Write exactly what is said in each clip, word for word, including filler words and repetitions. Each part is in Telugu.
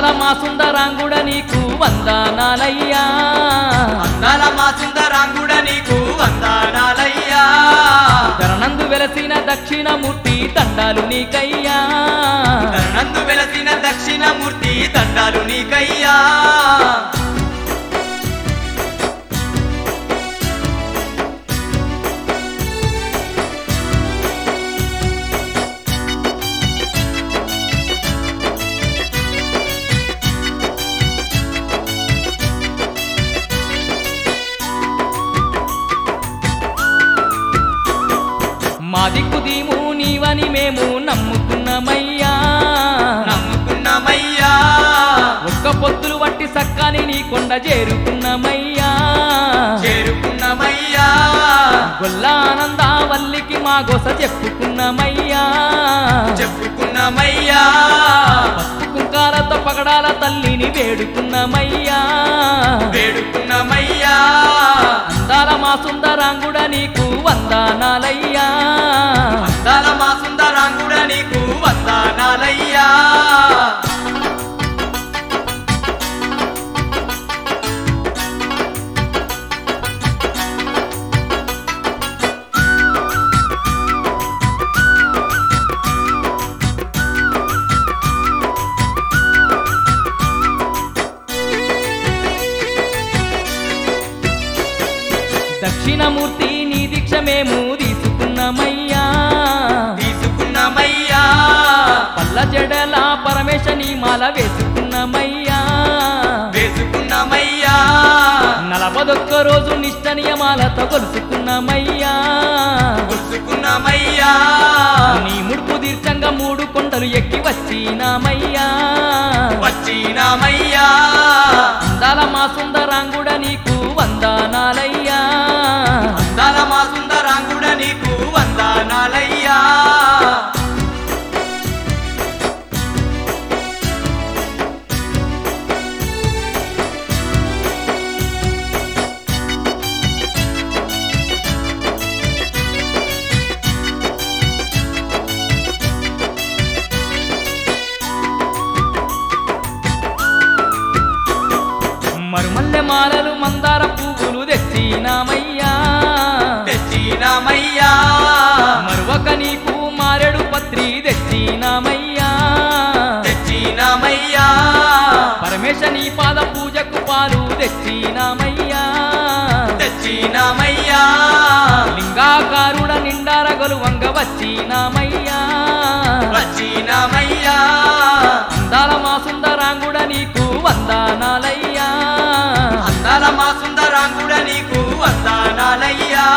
అందాల మా సుందరాంగుడ నీకు వందనాలయ్యా అందాల మా సుందరాంగుడ నీకు వందనాలయ్యా ధరణందు వెలసిన దక్షిణమూర్తి దండాలు నీకయ్యా నందు వెలసిన దక్షిణమూర్తి దండాలు నీకయ్యా మా దిక్కు దీము నీవని మేము నమ్ముకున్నామయ్యా నమ్ముకున్నామయ్యా ఒక్క పొత్తులు వట్టి సక్కాని నీ కొండ చేరుకున్నామయ్యా చేరుకున్నామయ్యా గొల్లానందావల్లికి మా గొస చెప్పుకున్నామయ్యా చెప్పుకున్నామయ్యా పసుపు కుంకాలతో పగడాల తల్లిని వేడుకున్నామయ్యా వేడుకున్నామయ్యా అందాల మా సుందరాంగుడ నీకు వందనాలయ్యా అందాల మా సుందరాంగుడ నీకు వందనాలయ్యా దక్షిణమూర్తి నీ దీక్ష మేము తీసుకున్నామయ్యా తీసుకున్నామయ్యా పల్ల జడల పరమేశ నీ మాల వేసుకున్నామయ్యా వేసుకున్నామయ్యా నలభదొక్క రోజు నిష్ట నియమాలతో కొలుసుకున్నామయ్యా కొలుసుకున్నామయ్యా నీ ముడుపు దీర్ఘంగా మూడు కొండలు ఎక్కి వచ్చినామయ్యా వచ్చినామయ్యా అందాల మా సుందరాంగుడ నీకు వందనాలయ్యా అందాల మా సుందరాంగుడ నీకు వందనాలయ్యా మరుమల్లె మాలలు మందార పువ్వులు తెచ్చినామయ్యా తెచ్చినామయ్యా మరువక నీకు మారెడు పత్రి తెచ్చినామయ్యా తెచ్చినామయ్యా పరమేశ నీ పాద పూజకు పాలు తెచ్చినామయ్యా తెచ్చినామయ్యా లింగాకారుడ నిండార గొలువంగ వచ్చినామయ్యా వచ్చినామయ్యా అందాల మా సుందరాంగుడ నీకు వందనాలయ్యా అందాల మా సుందరాంగుడ నీకు వందనాలయ్యా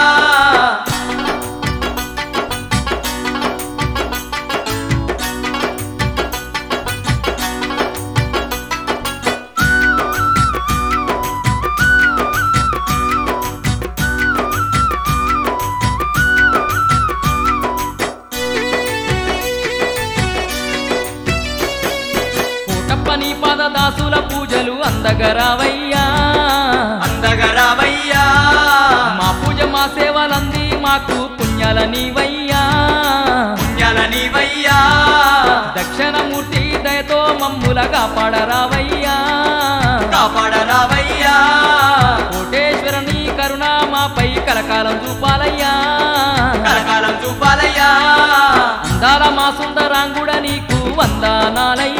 కోటప్ప నీ పాద దాసుల పూజలు అందగరావయ్యా అందగరావయ్యా మా పూజ మా సేవలంది మాకు పుణ్యాల నీవయ్యా పుణ్యాల నీవయ్యా దక్షిణమూర్తి దయతో మమ్ముల కాపాడరావయ్యా కాపాడరావయ్యా కోటేశ్వరుని కరుణ మాపై కలకాలం చూపాలయ్యా కలకాలం చూపాలయ్యా అందాల మా సుందరాంగుడ నీకు వందనాలయ్యా